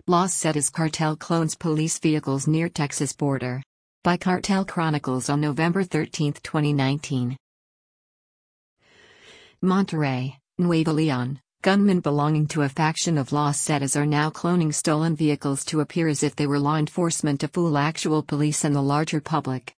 Los Zetas cartel clones police vehicles near Texas border. By Cartel Chronicles on November 13, 2019. Monterrey, Nuevo Leon. Gunmen belonging to a faction of Los Zetas are now cloning stolen vehicles to appear as if they were law enforcement to fool actual police and the larger public.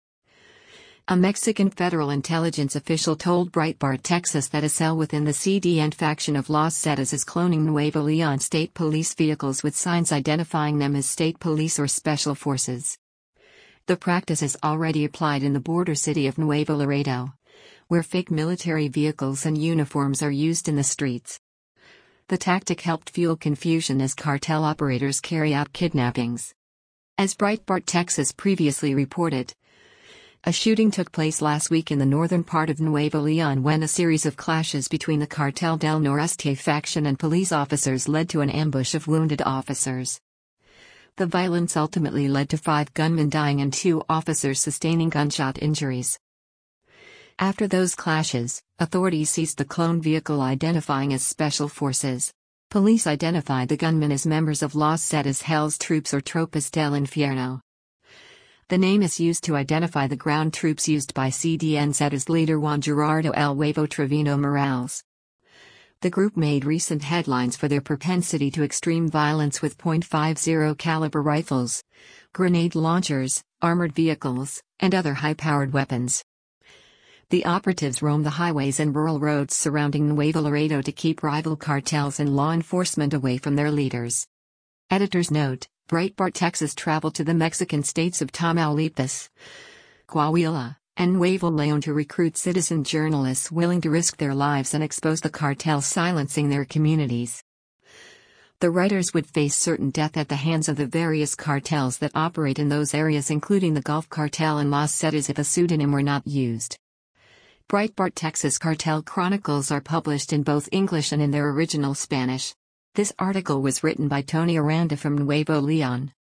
A Mexican federal intelligence official told Breitbart Texas that a cell within the CDN faction of Los Zetas is cloning Nuevo Leon state police vehicles with signs identifying them as state police or special forces. The practice is already applied in the border city of Nuevo Laredo, where fake military vehicles and uniforms are used in the streets. The tactic helped fuel confusion as cartel operators carry out kidnappings. As Breitbart Texas previously reported, a shooting took place last week in the northern part of Nuevo Leon when a series of clashes between the Cartel del Noreste faction and police officers led to an ambush of wounded officers. The violence ultimately led to 5 gunmen dying and 2 officers sustaining gunshot injuries. After those clashes, authorities seized the clone vehicle identifying as Special Forces. Police identified the gunmen as members of Los Zetas Hell's Troops or Tropas del Infierno. The name is used to identify the ground troops used by CDN Zetas leader Juan Gerardo El Huevo Trevino Morales. The group made recent headlines for their propensity to extreme violence with .50 caliber rifles, grenade launchers, armored vehicles, and other high-powered weapons. The operatives roam the highways and rural roads surrounding Nuevo Laredo to keep rival cartels and law enforcement away from their leaders. Editor's note: Breitbart Texas traveled to the Mexican states of Tamaulipas, Coahuila, and Nuevo Leon to recruit citizen journalists willing to risk their lives and expose the cartels silencing their communities. The writers would face certain death at the hands of the various cartels that operate in those areas, including the Gulf Cartel and Los Zetas, if a pseudonym were not used. Breitbart Texas Cartel Chronicles are published in both English and in their original Spanish. This article was written by Tony Aranda from Nuevo Leon.